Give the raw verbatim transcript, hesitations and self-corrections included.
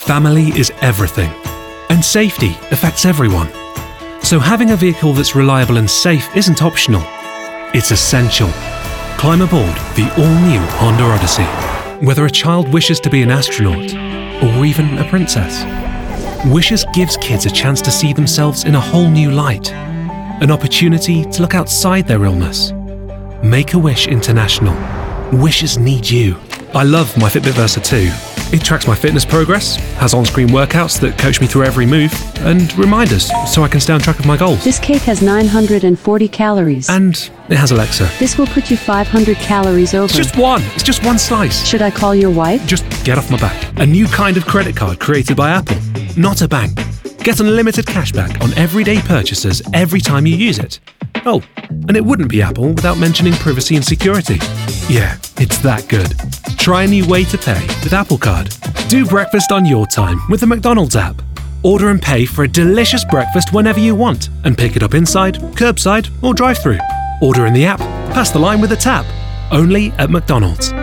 Family is everything, and safety affects everyone. So having a vehicle that's reliable and safe isn't optional, it's essential. Climb aboard the all-new Honda Odyssey. Whether a child wishes to be an astronaut or even a princess, Wishes gives kids a chance to see themselves in a whole new light, an opportunity to look outside their illness. Make-A-Wish International. Wishes need you. I love my Fitbit Versa two. It tracks my fitness progress, has on-screen workouts that coach me through every move, and reminders so I can stay on track of my goals. This cake has nine hundred forty calories. And it has Alexa. This will put you five hundred calories over. It's just one. It's just one slice. Should I call your wife? Just get off my back. A new kind of credit card created by Apple, not a bank. Get unlimited cashback on everyday purchases every time you use it. Oh, and it wouldn't be Apple without mentioning privacy and security. Yeah, it's that good. Try a new way to pay with Apple Card. Do breakfast on your time with the McDonald's app. Order and pay for a delicious breakfast whenever you want and pick it up inside, curbside or drive-through. Order in the app, pass the line with a tap. Only at McDonald's.